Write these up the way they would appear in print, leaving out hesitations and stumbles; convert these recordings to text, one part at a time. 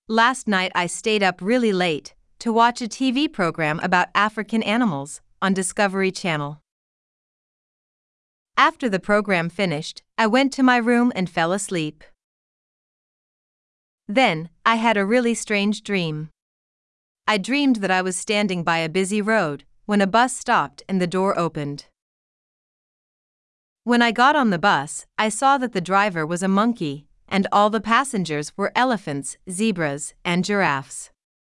Last night I stayed up really late to watch a TV program about African animals on Discovery Channel. After the program finished, I went to my room and fell asleep. Then, I had a really strange dream. I dreamed that I was standing by a busy road when a bus stopped and the door opened. When I got on the bus, I saw that the driver was a monkey, and all the passengers were elephants, zebras, and giraffes.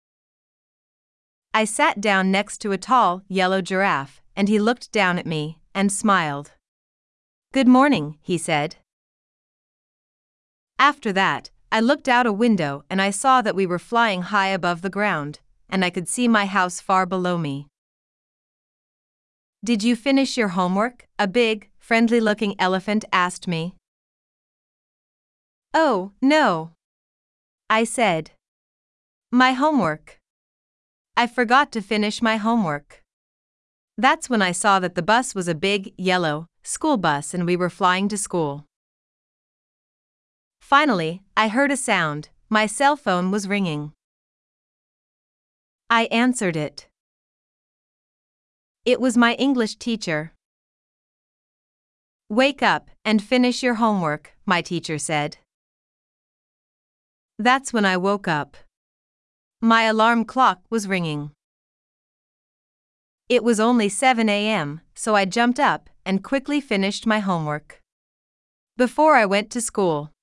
I sat down next to a tall, yellow giraffe, and he looked down at me and smiled. "Good morning," he said. After that, I looked out a window and I saw that we were flying high above the ground, and I could see my house far below me. "Did you finish your homework?" a big, friendly-looking elephant asked me. "Oh, no," I said. "My homework. I forgot to finish my homework." That's when I saw that the bus was a big, yellow, school bus and we were flying to school. Finally, I heard a sound. My cell phone was ringing. I answered it. It was my English teacher. "Wake up and finish your homework," my teacher said. That's when I woke up. My alarm clock was ringing. It was only 7 a.m., so I jumped up and quickly finished my homework before I went to school.